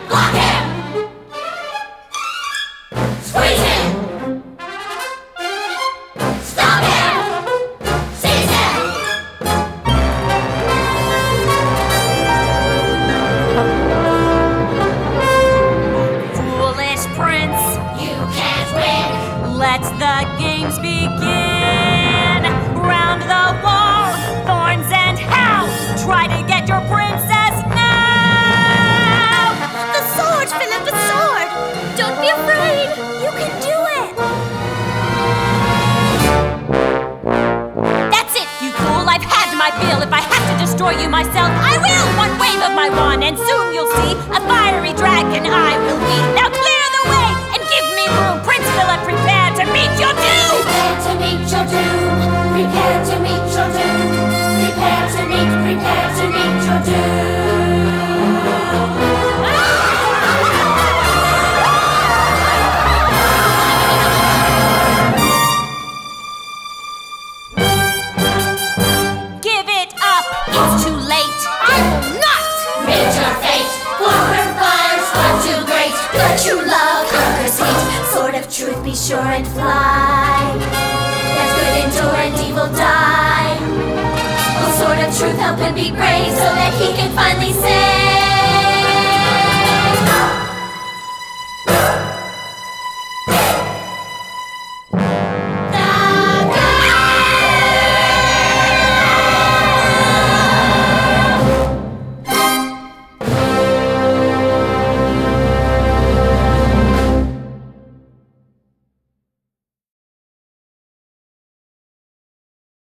Block him! Squeeze him! Stop him! Seize him! Foolish prince, You can't win! let the games begin. Round the wall, thorns and hell, try to get your princess now. The sword, Philip, the sword! Don't be afraid! You can do it! That's it, you fool, I've had my fill. If I have to destroy you myself, I will. One wave of my wand and soon you'll see a fiery dragon I will be. Now clear the way and give me room. Prince Philip, prepare to meet your doom. Prepare to meet your doom! Prepare to meet your doom! Prepare to meet your doom! Give it up, it's too late. I will not! Meet your fate! Forward fires far too great! Virtue, love, conquer sweet! Sword of truth, be sure and fly! That's good endure and evil die! Oh, sword of truth, help him be brave so that he can finally say